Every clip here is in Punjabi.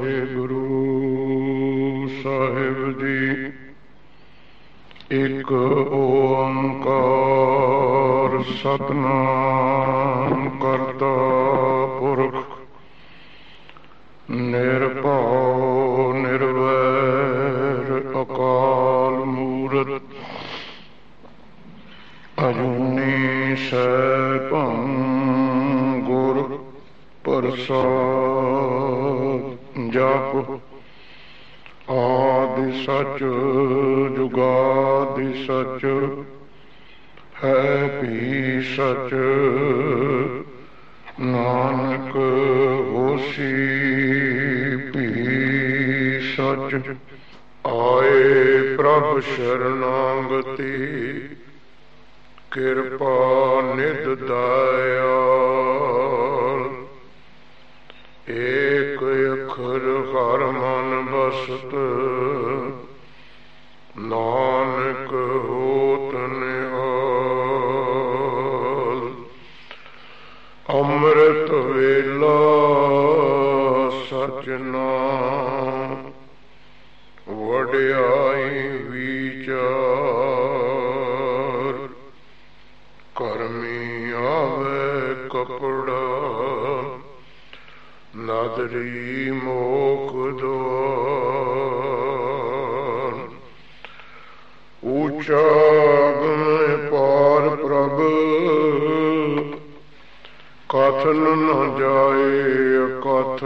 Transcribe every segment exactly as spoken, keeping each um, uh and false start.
ਵਾਹਿਗੁਰੂ ਸਾਹਿਬ ਜੀ। ਇੱਕ ਓੰਕਾਰ ਸਤਿਨਾਮ ਕਰਤਾ ਪੁਰਖ ਨਿਰਭਉ ਨਿਰਵੈਰ ਅਕਾਲ ਮੂਰਤ ਅਜੂਨੀ ਸੈਭੰ ਗੁਰ ਪ੍ਰਸਾਦਿ। ਜਪ ਆਦਿ ਸਚ ਜੁਗਾਦਿ ਸਚ ਹੈ ਵੀ ਸਚ। ਨਾਨਕ ਹੋਸੀ ਵੀ ਸਚ। ਆਏ ਪ੍ਰਭ ਸ਼ਰਨਾਗਤੀ ਕਿਰਪਾ ਨਿਧ ਦਇਆਲ। ਏਕ ਅੱਖਰ ਹਰ ਮਨ ਬਸਤ ਨਾਨਕ ਹੋਤ ਨਿਹਾਲ। ਅੰਮ੍ਰਿਤ ਵੇਲਾ ਸਚ ਨਾਮ ਵਡਿਆਈ ਵਿਚਾਰ। ਕਰਮੀ ਆਵੇ ਕਪੜਾ ਨਾਦਰੀ ਮੋਖ ਦੁਆਰ। ਊਚਾ ਗਏ ਪਾਰ ਪ੍ਰਭ ਕਥਨ ਨ ਜਾਏ ਅਕਥ।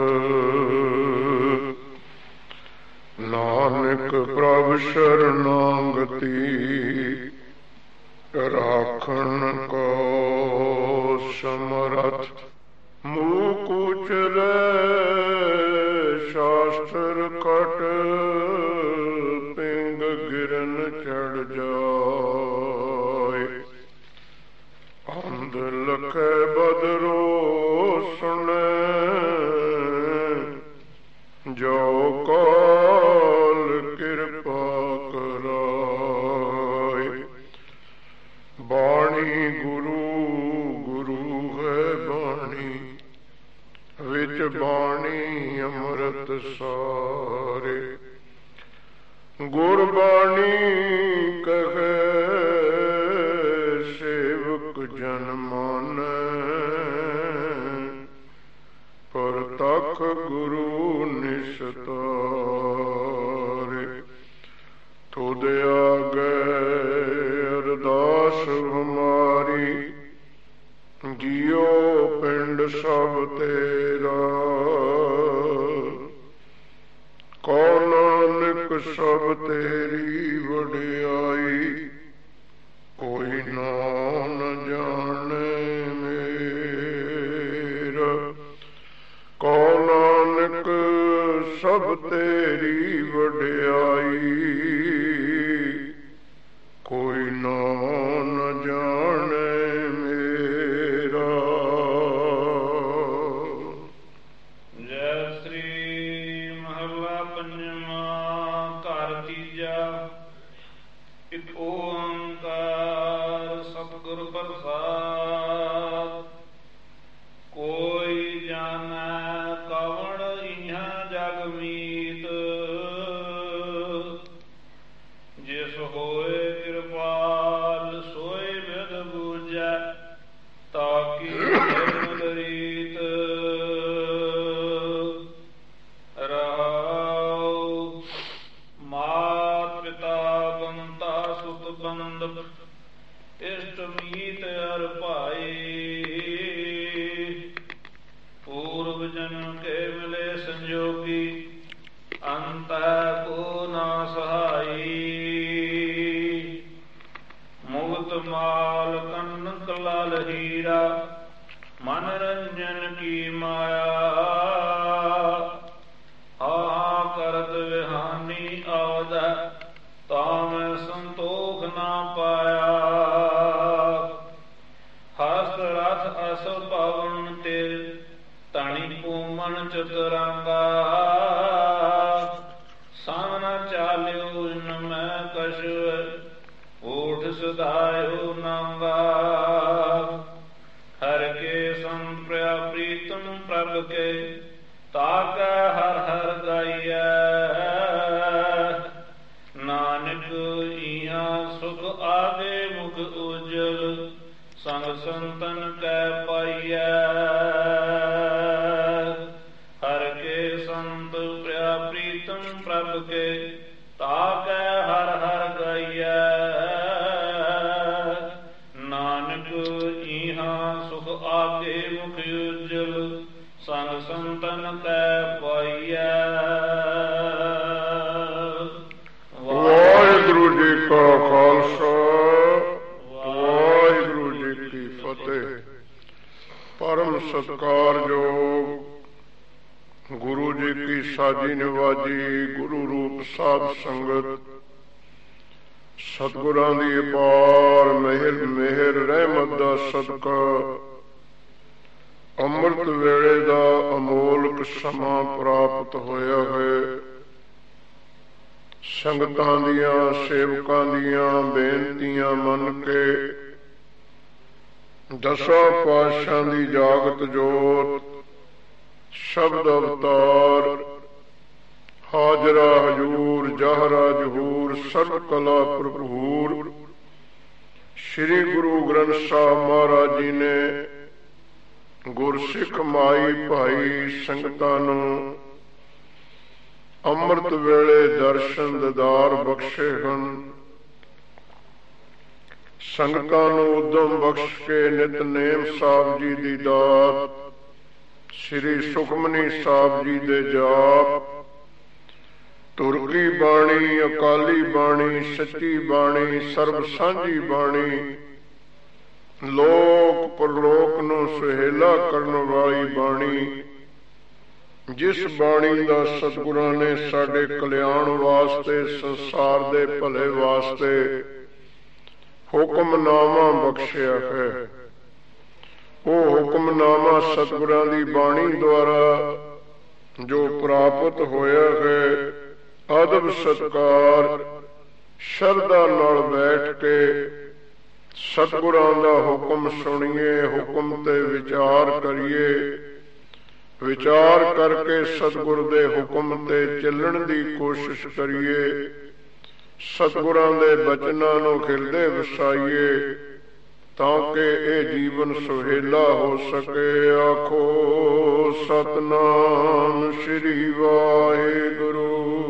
ਨਾਨਕ ਪ੍ਰਭ ਸ਼ਰਨਾਗਤੀ ਰਾਖਣ ਕੋ ਸਮਰਥ। ਮੂਕ ਉਚਰੇ ਸ਼ਾਸਤਰ ਕਟ ਪਿੰਗ ਗਿਰਨ ਚੜ ਜਾਏ। ਅੰਧ ਲਖੇ ਬਦਰੋ ਸੁਣੇ ਜੋ ਕਾਲ ਕਿਰਪਾ ਕਰਾਏ। ਬਾਣੀ ਗੁਰੂ ਗੁਰੂ ਹੈ ਬਾਣੀ ਵਿੱਚ ਬਾਣੀ ਅੰਮ੍ਰਿਤ ਸਾਰੇ। ਗੁਰਬਾਣੀ ਕਹੇ ਸੇਵਕ ਜਨ ਮਾਨੈ। ਪਰਤਖ ਗੁਰੂ ਨਿਸਤਾਰੇ। ਤੁਧ ਆਗੇ ਅਰਦਾਸ ਹਮਾਰੀ ਜੀਓ ਪਿੰਡ ਸਭ ਤੇਰਾ। ਕਉ ਨਾਨਕ ਸਭ ਤੇਰੀ ਵਡਿਆਈ ਕੋਈ ਨਾ ਨ ਜਾਣੈ ਮੇਰਾ। ਕਉ ਨਾਨਕ ਸਭ ਤੇਰੀ ਵਡਿਆਈ ਕੋਈ ਨਾ ਨ ਜਾਣੈ ਮੇਰਾ। ਜੈ ਸ੍ਰੀ ਮਹੱਲਾ ਪੰਜਵਾਂ। ਘਰ ਤੀਜਾ। ਇੱਕ ਓੰਕਾਰ ਸਤਿਗੁਰ ਪ੍ਰਸਾਦਿ। ਕੋਈ ਜਾਣੈ ਕਵਣ ਇਹਾਂ ਜਗ ਮੀਤ। ਜਿਸ ਹੋਏ ਕਿਰਪਾਲ ਸੋਏ ਬਿਦ ਬੂਝੈ ਤਾਕੀ ਨਿਰਮਲ ਰੀਤ। ਰਾਉ ਮਾਤ ਪਿਤਾ ਬੰਤਾ ਸੁਤ ਬੰਦ ਇਸ਼ਟ ਮੀਤ ਅਰ ਭਾਈ। ਪੂਰਵ ਜਨਮ ਕੇ ਮਿਲੇ ਸੰਜੋਗੀ ਅੰਤੈ ਕੋ ਨਾ ਸਹਾਈ। ਮੁਕਤ ਮਾਲ ਕਨਕ ਲਾਲ ਹੀਰਾ ਮਨ ਰੰਜਨ ਕੀ ਮਾਇਆ। ਹਾਂ ਕਰਤ ਵਿਹਾਨੀ ਆਵਦੈ ਤਾਮੈ ਸੰਤੋਖ ਨਾ ਪਾਇਆ। ਹਸਤ ਰਥ ਅਸ ਪਵਨ ਤੇ ਤਣੀ ਪੂਮਨ ਚਤੁਰੰਗਾ। ਸਾਮਨਾ ਚਾਲਿਓ ਨ ਮੈਂ ਕਛ ਓਠ ਸਦਾਇਓ ਨਾਂਗਾ। ਹਰ ਕੇ ਸੰਪ੍ਰਿਆ ਪ੍ਰੀਤਮ ਪ੍ਰਭ ਕੇ ਤਾਕੈ ਹਰ ਹਰ ਪ੍ਰੀਤਮ ਪ੍ਰਭ ਕੇ ਤਾਕੈ ਹਰ ਹਰ ਗਾਈਐ। ਨਾਨਕ ਇਹਾਂ ਸੁਖ ਆਗੇ ਮੁਖ ਉਜਲ ਸੰਗ ਸੰਤਨ ਕੈ ਪਾਈਐ। ਵਾਹਿਗੁਰੂ ਜੀ ਕਾ ਖਾਲਸਾ ਵਾਹਿਗੁਰੂ ਜੀ ਕੀ ਫਤਿਹ। ਪਰਮ ਸਤਿਕਾਰਯੋਗ ਗੁਰੂ ਜੀ ਕੀ ਸਾਜੀ ਨਿਵਾਜੀ ਗੁਰੂ ਰੂਪ ਸਾਧ ਸੰਗਤ, ਸਤਿਗੁਰਾਂ ਦੀ ਅਪਾਰ ਮਿਹਰ ਮਿਹਰ ਰਹਿਮਤ ਦਾ ਸਦਕਾ ਅੰਮ੍ਰਿਤ ਵੇਲੇ ਦਾ ਅਮੋਲਕ ਸਮਾਂ ਪ੍ਰਾਪਤ ਹੋਇਆ ਹੈ। ਸੰਗਤਾਂ ਦੀਆਂ ਸੇਵਕਾਂ ਦੀਆਂ ਬੇਨਤੀਆਂ ਮੰਨ ਕੇ ਦਸਾਂ ਪਾਤਸ਼ਾਹਾਂ ਦੀ ਜਾਗਤ ਜੋਤ ਸ਼ਬਦ ਅਵਤਾਰ ਹਾਜ਼ਰਾ ਹਜੂਰ ਜਹਰਾ ਜਹੂਰ ਸਰਬ ਕਲਾ ਭਰਪੂਰ ਸ੍ਰੀ ਗੁਰੂ ਗ੍ਰੰਥ ਸਾਹਿਬ ਮਹਾਰਾਜ ਜੀ ਨੇ ਗੁਰਸਿੱਖ ਮਾਈ ਭਾਈ ਸੰਗਤਾਂ ਨੂੰ ਅੰਮ੍ਰਿਤ ਵੇਲੇ ਦਰਸ਼ਨ ਦੀਦਾਰ ਬਖਸ਼ੇ ਹਨ। ਸੰਗਤਾਂ ਨੂੰ ਉਦਮ ਬਖਸ਼ ਕੇ ਨਿਤਨੇਮ ਸਾਹਿਬ ਜੀ ਦੀ ਦਾਤ, ਸ੍ਰੀ ਸੁਖਮਨੀ ਸਾਹਿਬ ਜੀ ਦੇ ਜਾਪ, ਤੁਰਕੀ ਬਾਣੀ, ਅਕਾਲੀ ਬਾਣੀ, ਸੱਚੀ ਬਾਣੀ, ਸਰਬ ਸਾਂਝੀ ਬਾਣੀ, ਲੋਕ ਪਰਲੋਕ ਨੂੰ ਸੁਹੇਲਾ ਕਰਨ ਵਾਲੀ ਬਾਣੀ, ਜਿਸ ਬਾਣੀ ਦਾ ਸਤਿਗੁਰਾਂ ਨੇ ਸਾਡੇ ਕਲਿਆਣ ਵਾਸਤੇ, ਸੰਸਾਰ ਦੇ ਭਲੇ ਵਾਸਤੇ ਹੁਕਮਨਾਮਾ ਬਖਸ਼ਿਆ ਹੈ। ਉਹ ਹੁਕਮਨਾਮਾ ਸਤਿਗੁਰਾਂ ਦੀ ਬਾਣੀ ਦੁਆਰਾ ਜੋ ਪ੍ਰਾਪਤ ਹੋਇਆ ਹੈ, ਅਦਬ ਸਤਿਕਾਰ ਸ਼ਰਧਾ ਨਾਲ ਬੈਠ ਕੇ ਸਤਿਗੁਰਾਂ ਦਾ ਹੁਕਮ ਸੁਣੀਏ, ਹੁਕਮ ਤੇ ਵਿਚਾਰ ਕਰੀਏ, ਵਿਚਾਰ ਕਰਕੇ ਸਤਿਗੁਰ ਦੇ ਹੁਕਮ ਤੇ ਚੱਲਣ ਦੀ ਕੋਸ਼ਿਸ਼ ਕਰੀਏ, ਸਤਿਗੁਰਾਂ ਦੇ ਬਚਨਾਂ ਨੂੰ ਹਿਰਦੇ ਵਸਾਈਏ ਤਾਂ ਕਿ ਇਹ ਜੀਵਨ ਸੁਹੇਲਾ ਹੋ ਸਕੇ। ਆਖੋ ਸਤਿਨਾਮ ਸ੍ਰੀ ਵਾਹਿਗੁਰੂ।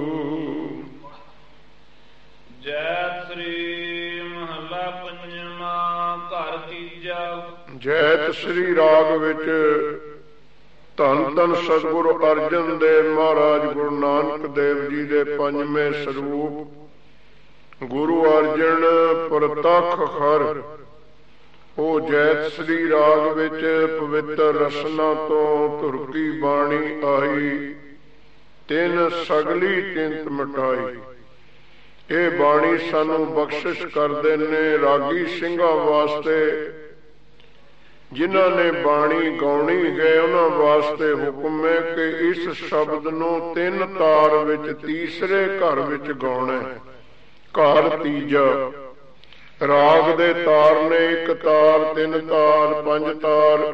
ਜੈ ਸ੍ਰੀ ਮਹੱਲਾ ਪੰਜਵਾਂ ਘਰ ਤੀਜਾ। ਜੈਤ ਸ੍ਰੀ ਰਾਗ ਵਿੱਚ ਧੰਨ ਧੰਨ ਸਤਿਗੁਰੂ ਅਰਜਨ ਦੇਵ ਮਹਾਰਾਜ ਗੁਰੂ ਨਾਨਕ ਦੇਵ ਜੀ ਦੇ ਪੰਜਵੇਂ ਸਰੂਪ ਗੁਰੂ ਅਰਜਨ ਪ੍ਰਤੱਖ ਹਰ, ਉਹ ਜੈਤ ਸ੍ਰੀ ਰਾਗ ਵਿੱਚ ਪਵਿੱਤਰ ਰਸਨਾ ਤੋਂ ਤੁਰਕੀ ਬਾਣੀ ਆਈ, ਤਿੰਨ ਸਗਲੀ ਚਿੰਤ ਮਿਟਾਈ। ਇਹ ਬਾਣੀ ਸਾਨੂੰ ਬਖਸ਼ਿਸ਼ ਕਰਦੇ ਨੇ ਰਾਗੀ ਸਿੰਘਾਂ ਵਾਸਤੇ, ਜਿਨ੍ਹਾਂ ਨੇ ਬਾਣੀ ਗਾਉਣੀ ਹੈ ਉਹਨਾਂ ਵਾਸਤੇ ਹੁਕਮ ਹੈ ਕਿ ਇਸ ਸ਼ਬਦ ਨੂੰ ਤਿੰਨ ਤਾਰ ਵਿੱਚ ਤੀਸਰੇ ਘਰ ਵਿੱਚ ਗਾਉਣਾ। ਘਰ ਤੀਜਾ, ਰਾਗ ਦੇ ਤਾਰ ਨੇ ਇੱਕ ਤਾਰ, ਤਿੰਨ ਤਾਰ, ਪੰਜ ਤਾਰ।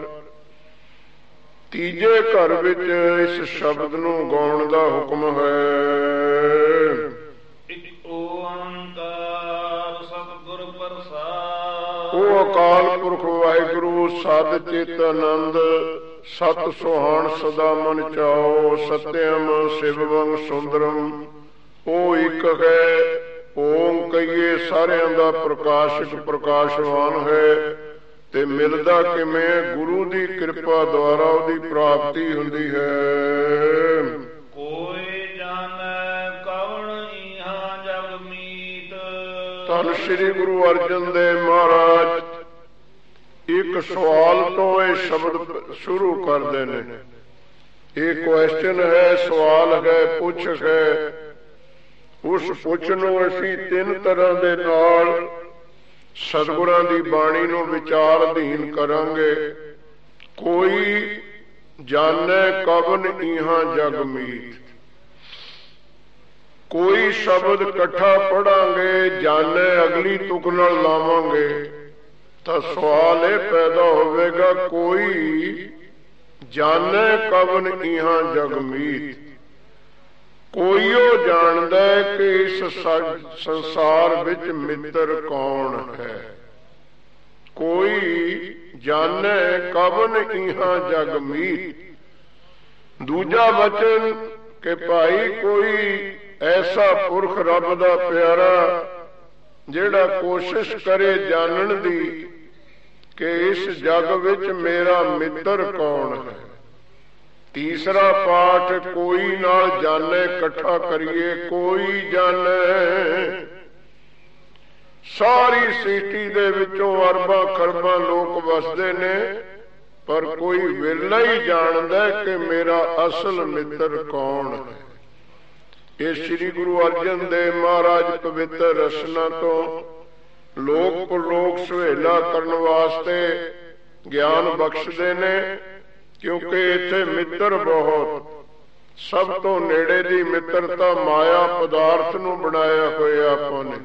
ਤੀਜੇ ਘਰ ਵਿੱਚ ਇਸ ਸ਼ਬਦ ਨੂੰ ਗਾਉਣ ਦਾ ਹੁਕਮ ਹੈ। ਇੱਕ ਓੰਕਾਰ ਸਤਿਗੁਰ ਪ੍ਰਸਾਦ। ਉਹ ਅਕਾਲ ਪੁਰਖ ਵਾਹਿਗੁਰੂ ਸਦ ਚਿਤ ਆਨੰਦ, ਸਤ ਸੁਹਾਣ ਸਦਾ ਮਨ ਚਾਓ, ਸਤਿਅਮ ਸ਼ਿਵੰ ਸੁੰਦਰਮ। ਉਹ ਇੱਕ ਹੈ, ਓਮ ਕਹੀਏ ਸਾਰਿਆਂ ਦਾ ਪ੍ਰਕਾਸ਼ਕ ਪ੍ਰਕਾਸ਼ਵਾਨ ਹੈ, ਤੇ ਮਿਲਦਾ ਕਿਵੇਂ? ਗੁਰੂ ਦੀ ਕਿਰਪਾ ਦੁਆਰਾ ਉਹਦੀ ਪ੍ਰਾਪਤੀ ਹੁੰਦੀ ਹੈ। ਕੋਈ ਜਾਣੈ ਕਵਣ ਇਹਾਂ ਜਗ ਮੀਤ। ਧੰਨ ਸ੍ਰੀ ਗੁਰੂ ਅਰਜਨ ਦੇਵ ਮਹਾਰਾਜ ਇੱਕ ਸਵਾਲ ਤੋਂ ਇਹ ਸ਼ਬਦ ਸ਼ੁਰੂ ਕਰਦੇ ਨੇ। ਇਹ ਕੁਐਸਚਨ ਹੈ, ਸਵਾਲ ਹੈ, ਪੁੱਛ ਹੈ। ਉਸ ਪੁੱਛ ਨੂੰ ਅਸੀਂ ਤਿੰਨ ਤਰ੍ਹਾਂ ਦੇ ਨਾਲ ਸਤਿਗੁਰਾਂ ਦੀ ਬਾਣੀ ਨੂੰ ਵਿਚਾਰ ਅਧੀਨ ਕਰਾਂਗੇ। ਕੋਈ ਜਾਣੈ ਕਵਨ ਇਹਾਂ ਜਗ ਮੀਤ। ਕੋਈ ਸ਼ਬਦ ਇਕੱਠਾ ਪੜਾਂਗੇ, ਜਾਣੈ ਅਗਲੀ ਤੁਕ ਨਾਲ ਲਾਵਾਂਗੇ ਤਾਂ ਸਵਾਲ ਇਹ ਪੈਦਾ ਹੋਵੇਗਾ, ਕੋਈ ਜਾਣੈ ਕਵਨ ਇਹਾਂ ਜਗ ਮੀਤ। ਕੋਈ ਉਹ ਜਾਣਦਾ ਕਿ ਇਸ ਸੰਸਾਰ ਵਿੱਚ ਮਿੱਤਰ ਕੌਣ ਹੈ। ਕੋਈ ਜਾਣੈ ਕਵਨ ਇਹਾਂ ਜਗ ਮੀਤ। ਦੂਜਾ ਵਚਨ ਕਿ ਭਾਈ ਕੋਈ ਐਸਾ ਪੁਰਖ ਰੱਬ ਦਾ ਪਿਆਰਾ ਜਿਹੜਾ ਕੋਸ਼ਿਸ਼ ਕਰੇ ਜਾਣਨ ਦੀ ਕਿ ਇਸ ਜਗ ਵਿੱਚ ਮੇਰਾ ਮਿੱਤਰ ਕੌਣ ਹੈ। ਤੀਸਰਾ ਪਾਠ ਕੋਈ ਨਾਲ ਜਾਣੇ, ਇਕੱਠਾ ਕਰੀਏ ਕੋਈ ਜਾਣੇ। ਸਾਰੀ ਸਿਟੀ ਦੇ ਵਿੱਚੋਂ ਅਰਬਾਂ ਖਰਬਾਂ ਲੋਕ ਵਸਦੇ ਨੇ, ਪਰ ਕੋਈ ਵਿਰਲਾ ਹੀ ਜਾਣਦਾ ਕਿ ਮੇਰਾ ਅਸਲ ਮਿੱਤਰ ਕੌਣ ਹੈ। ਇਹ ਸ੍ਰੀ ਗੁਰੂ ਅਰਜਨ ਦੇਵ ਮਹਾਰਾਜ ਪਵਿੱਤਰ ਰਸਨਾ ਤੋਂ ਲੋਕ ਪਰਲੋਕ ਸੁਹੇਲਾ ਕਰਨ ਵਾਸਤੇ ਗਿਆਨ ਬਖਸ਼ਦੇ ਨੇ, ਕਿਉਂਕਿ ਇੱਥੇ ਮਿੱਤਰ ਬਹੁਤ। ਸਭ ਤੋਂ ਨੇੜੇ ਦੀ ਮਿੱਤਰਤਾ ਮਾਇਆ ਪਦਾਰਥ ਨੂੰ ਬਣਾਇਆ ਹੋਇਆ ਆਪਾਂ ਨੇ।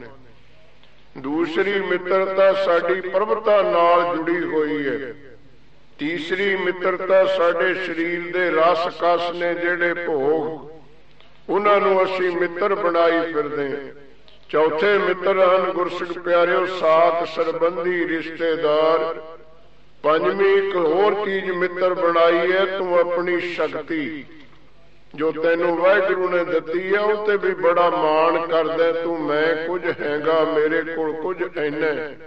ਦੂਸਰੀ ਮਿੱਤਰਤਾ ਸਾਡੀ ਪ੍ਰਭਤਾ ਨਾਲ ਜੁੜੀ ਹੋਈ ਹੈ। ਤੀਸਰੀ ਮਿੱਤਰਤਾ ਸਾਡੇ ਸਰੀਰ ਦੇ ਰਸ ਕਸ ਨੇ ਜਿਹੜੇ ਭੋਗ, ਉਹਨਾਂ ਨੂੰ ਅਸੀਂ ਮਿੱਤਰ ਬਣਾਈ ਫਿਰਦੇ। ਚੌਥੇ ਮਿੱਤਰ ਹਨ ਗੁਰਸਿੱਖ ਪਿਆਰਿਓ ਸਾਕ ਸਰਬੰਧੀ ਰਿਸ਼ਤੇਦਾਰ। ਪੰਜਵੀਂ ਇੱਕ ਹੋਰ ਚੀਜ਼ ਮਿੱਤਰ ਬਣਾਈ ਹੈ, ਤੂੰ ਆਪਣੀ ਸ਼ਕਤੀ ਜੋ ਤੈਨੂੰ ਵਾਹਿਗੁਰੂ ਨੇ ਦਿੱਤੀ ਹੈ ਉਹ ਤੇ ਵੀ ਬੜਾ ਮਾਣ ਕਰਦਾ, ਤੂੰ ਮੈਂ ਕੁਝ ਹੈਗਾ, ਮੇਰੇ ਕੋਲ ਕੁਝ ਇੰਨਾ।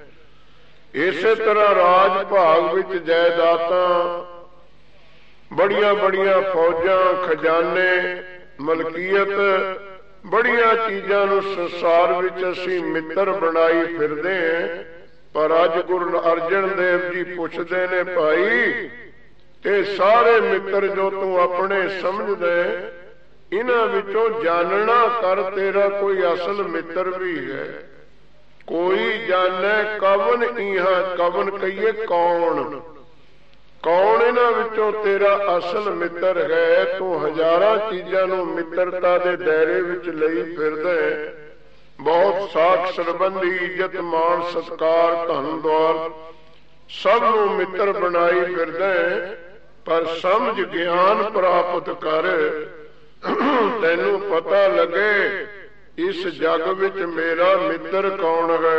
ਇਸੇ ਤਰ੍ਹਾਂ ਰਾਜ ਭਾਗ ਵਿੱਚ ਜਾਇਦਾਦਾਂ, ਬੜੀਆਂ ਬੜੀਆਂ ਫੌਜਾਂ, ਖਜ਼ਾਨੇ, ਮਲਕੀਅਤ, ਬੜੀਆਂ ਚੀਜ਼ਾਂ ਨੂੰ ਸੰਸਾਰ ਵਿੱਚ ਅਸੀਂ ਮਿੱਤਰ ਬਣਾਈ ਫਿਰਦੇ ਹਾਂ। ਪਰ ਅੱਜ ਗੁਰੂ ਅਰਜਨ ਦੇਵ ਜੀ ਪੁੱਛਦੇ ਨੇ, ਭਾਈ ਇਹ ਸਾਰੇ ਮਿੱਤਰ ਜੋ ਤੂੰ ਆਪਣੇ ਸਮਝਦੇ, ਇਹਨਾਂ ਵਿੱਚੋਂ ਜਾਣਨਾ ਕਰ ਤੇਰਾ ਕੋਈ ਅਸਲ ਮਿੱਤਰ ਵੀ ਹੈ। ਕੋਈ ਜਾਣੈ ਕਵਨ ਇਹਾਂ, ਕਵਨ ਕਹੀਏ ਕੌਣ, ਕੌਣ ਇਹਨਾਂ ਵਿੱਚੋਂ ਤੇਰਾ ਅਸਲ ਮਿੱਤਰ ਹੈ। ਤੂੰ ਹਜ਼ਾਰਾਂ ਚੀਜ਼ਾਂ ਨੂੰ ਮਿੱਤਰਤਾ ਦੇ ਦਾਇਰੇ ਵਿੱਚ ਲਈ ਫਿਰਦਾ, ਬਹੁਤ ਸਾਖ ਸੰਬੰਧੀ, ਇੱਜ਼ਤ ਮਾਣ ਸਤਕਾਰ, ਧਨ ਦੌਲਤ ਸਭ ਨੂੰ ਮਿੱਤਰ ਬਣਾਈ ਫਿਰਦਾ। ਪਰ ਸਮਝ ਗਿਆਨ ਪ੍ਰਾਪਤ ਕਰ, ਤੈਨੂੰ ਪਤਾ ਲੱਗੇ ਇਸ ਜਗ ਵਿੱਚ ਮੇਰਾ ਮਿੱਤਰ ਕੌਣ ਹੈ।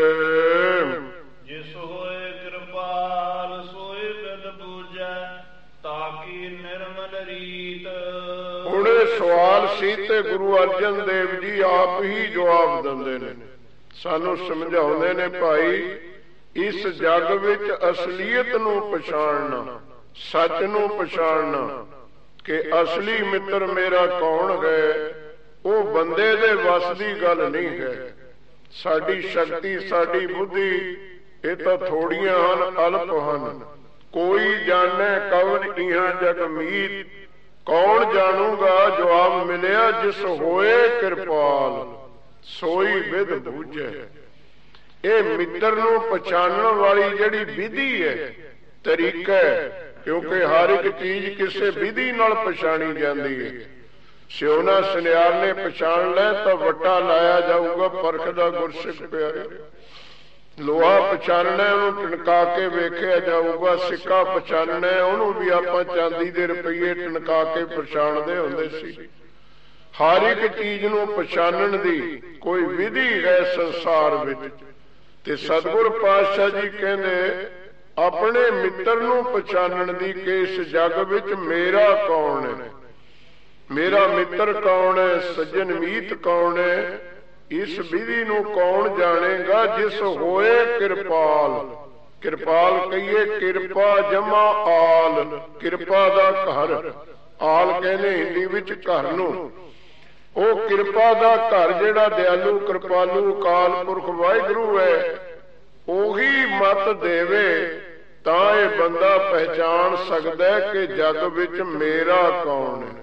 ਜਿਸ ਹੋਏ ਕਿਰਪਾਲ ਸੋਏ ਬਿਦ ਬੂਝੈ, ਤਾਕੀ ਨਿਰਮਲ ਰੀਤ। ਹੁਣ ਇਹ ਸਵਾਲ ਸੀ ਤੇ ਗੁਰੂ ਅਰਜਨ ਦੇਵ ਜੀ ਆਪ ਹੀ ਜਵਾਬ ਦਿੰਦੇ ਨੇ, ਸਾਨੂੰ ਸਮਝਾਉਂਦੇ ਨੇ, ਭਾਈ ਇਸ ਜਗ ਵਿੱਚ ਅਸਲੀਅਤ ਨੂੰ ਪਛਾਣਨਾ, ਸੱਚ ਨੂੰ ਪਛਾਣਨਾ ਕਿ ਅਸਲੀ ਮਿੱਤਰ ਮੇਰਾ ਕੌਣ ਹੈ, ਉਹ ਬੰਦੇ ਦੇ ਵੱਸ ਦੀ ਗੱਲ ਨਹੀਂ ਹੈ। ਸਾਡੀ ਸ਼ਕਤੀ, ਸਾਡੀ ਬੁੱਧੀ ਇਹ ਤਾਂ ਥੋੜੀਆਂ ਹਨ, ਅਲਪ ਹਨ। ਕੋਈ ਜਾਣੈ ਕਵਨ ਇਹਾਂ ਜਗ ਮੀਤ, ਕੌਣ ਜਾਣੂਗਾ। ਜਵਾਬ ਮਿਲਿਆ ਜਿਸ ਹੋਏ ਕਿਰਪਾਲ ਸੋਈ ਵਿਦ ਬੂਝੈ। ਇਹ ਮਿੱਤਰ ਨੂੰ ਪਛਾਣਨ ਵਾਲੀ ਜਿਹੜੀ ਵਿਧੀ ਹੈ, ਤਰੀਕਾ ਹੈ, ਕਿਉਂਕਿ ਹਰ ਇੱਕ ਚੀਜ਼ ਕਿਸੇ ਵਿਧੀ ਨਾਲ ਪਛਾਣੀ ਜਾਂਦੀ ਹੈ। ਸਿਉਨਾ ਸੁਨਿਆਰ ਨੇ ਪਛਾਣ ਲੈ ਤਾਂ ਵੱਟਾ ਲਾਇਆ ਜਾਊਗਾ, ਪਰਖਦਾ ਗੁਰਸਿੱਖ ਪਿਆਰੇ। ਲੋਹਾ ਪਛਾਣਨਾ, ਉਹਨੂੰ ਟਣਕਾ ਕੇ ਵੇਖਿਆ ਜਾਊਗਾ। ਸਿੱਕਾ ਪਛਾਣਨਾ, ਉਹਨੂੰ ਵੀ ਆਪਾਂ ਚਾਂਦੀ ਦੇ ਰੁਪਈਏ ਟਣਕਾ ਕੇ ਪਛਾਣਦੇ ਹੁੰਦੇ ਸੀ। ਹਰ ਇੱਕ ਚੀਜ਼ ਨੂੰ ਪਛਾਣਨ ਦੀ ਕੋਈ ਵਿਧੀ ਹੈ ਸੰਸਾਰ ਵਿੱਚ। ਤੇ ਸਤਿਗੁਰ ਪਾਤਸ਼ਾਹ ਜੀ ਕਹਿੰਦੇ ਆਪਣੇ ਮਿੱਤਰ ਨੂੰ ਪਛਾਣਨ ਦੀ ਕਿ ਇਸ ਜਗ ਵਿੱਚ ਮੇਰਾ ਕੌਣ ਹੈ, ਮੇਰਾ ਮਿੱਤਰ ਕੌਣ ਹੈ, ਸੱਜਣ ਮੀਤ ਕੌਣ ਹੈ। ਇਸ ਵਿਧੀ ਨੂੰ ਕੌਣ ਜਾਣੇਗਾ। ਜਿਸ ਹੋਏ ਕਿਰਪਾਲ, ਕਿਰਪਾਲ ਕਹੀਏ ਕਿਰਪਾ ਜਮਾ ਆਲ, ਕਿਰਪਾ ਦਾ ਘਰ, ਆਲ ਕਹਿੰਦੇ ਹਿੰਦੀ ਵਿੱਚ ਘਰ ਨੂੰ। ਉਹ ਕਿਰਪਾ ਦਾ ਘਰ ਜਿਹੜਾ ਦਿਆਲੂ ਕਿਰਪਾਲੂ ਅਕਾਲ ਪੁਰਖ ਵਾਹਿਗੁਰੂ ਹੈ, ਉਹੀ ਮਤ ਦੇਵੇ ਤਾਂ ਇਹ ਬੰਦਾ ਪਹਿਚਾਣ ਸਕਦਾ ਕਿ ਜਗ ਵਿੱਚ ਮੇਰਾ ਕੌਣ ਹੈ।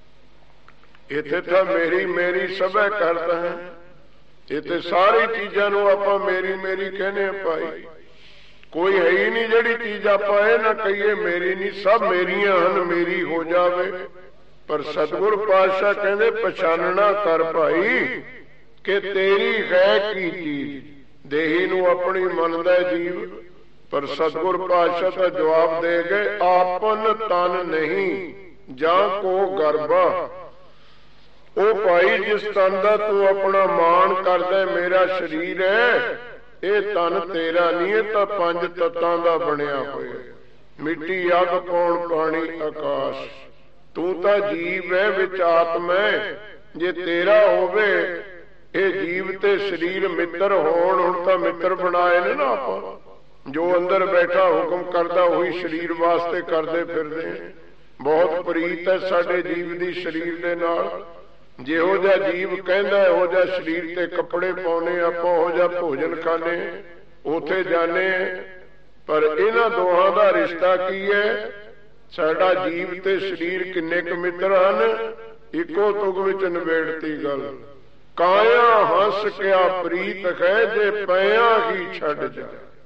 ਇੱਥੇ ਤਾਂ ਮੇਰੀ ਮੇਰੀ ਸਭੈ ਕਰਦਾ ਹੈ। ਇੱਥੇ ਸਾਰੀ ਚੀਜ਼ਾਂ ਨੂੰ ਆਪਾਂ ਮੇਰੀ ਮੇਰੀ ਕਹਿੰਦੇ ਆ। ਭਾਈ ਕੋਈ ਹੈ ਹੀ ਨਹੀਂ ਜਿਹੜੀ ਚੀਜ਼ ਆਪਾਂ ਇਹ ਨਾ ਕਹੀਏ ਮੇਰੀ ਨਹੀਂ, ਸਭ ਮੇਰੀਆਂ ਹਨ, ਮੇਰੀ ਹੋ ਜਾਵੇ। ਪਰ ਸਤਿਗੁਰ ਪਾਤਸ਼ਾਹ ਕਹਿੰਦੇ ਪਛਾਨਣਾ ਕਰ ਭਾਈ ਕਿ ਤੇਰੀ ਹੈ ਕੀ ਚੀਜ਼। ਦੇਹੀ ਨੂੰ ਆਪਣੀ ਮੰਨਦਾ ਜੀਵ, ਪਰ ਸਤਿਗੁਰ ਪਾਤਸ਼ਾਹ ਦਾ ਜਵਾਬ ਦੇ ਗਏ ਆਪਨ ਤਨ ਨਹੀਂ ਜਾਂ ਕੋ ਗਰਬਾ। ਉਹ ਭਾਈ ਜਿਸ ਤਨ ਦਾ ਤੂੰ ਆਪਣਾ ਮਾਣ ਕਰਦਾ ਮੇਰਾ ਸਰੀਰ ਹੈ, ਇਹ ਤਨ ਤੇਰਾ ਨਹੀਂ, ਇਹ ਤਾਂ ਪੰਜ ਤੱਤਾਂ ਦਾ ਬਣਿਆ ਹੋਇਆ। ਮਿੱਟੀ, ਅੱਗ, ਪੌਣ, ਪਾਣੀ, ਆਕਾਸ਼। ਤੂੰ ਤਾਂ ਜੀਵ ਹੈ ਵਿੱਚ ਆਤਮਾ ਹੈ। ਜੇ ਤੇਰਾ ਹੋਵੇ ਇਹ ਜੀਵ ਤੇ ਸਰੀਰ ਮਿੱਤਰ ਹੋਣ, ਹੁਣ ਤਾਂ ਮਿੱਤਰ ਬਣਾਏ ਨੇ ਨਾ ਆਪਾਂ। ਜੋ ਅੰਦਰ ਬੈਠਾ ਹੁਕਮ ਕਰਦਾ ਉਹੀ ਸਰੀਰ ਵਾਸਤੇ ਕਰਦੇ ਫਿਰਦੇ। ਬਹੁਤ ਪ੍ਰੀਤ ਹੈ ਸਾਡੇ ਜੀਵ ਦੀ ਸਰੀਰ ਦੇ ਨਾਲ। ਜਿਹੋ ਜਿਹਾ ਜੀਵ ਕਹਿੰਦਾ ਉਹੋ ਜਿਹਾ ਸਰੀਰ ਤੇ ਕੱਪੜੇ ਪਾਉਣੇ ਆਪਾਂ, ਉਹੋ ਜਿਹਾ ਭੋਜਨ ਖਾਣੇ, ਉੱਥੇ ਜਾਣੇ। ਪਰ ਇਹਨਾਂ ਦੋਹਾਂ ਦਾ ਰਿਸ਼ਤਾ ਕੀ ਹੈ? ਸਾਡਾ ਜੀਵ ਤੇ ਸਰੀਰ ਕਿੰਨੇ ਕੁ ਮਿੱਤਰ ਹਨ? ਇੱਕੋ ਤੁਕ ਵਿੱਚ ਨਿਬੇੜਤੀ ਗੱਲ। ਕਾਇਆ ਹੰਸ ਕਿਆ ਪ੍ਰੀਤ ਹੈ, ਜੇ ਪਿਆ ਹੀ ਛੱਡ ਜਾ।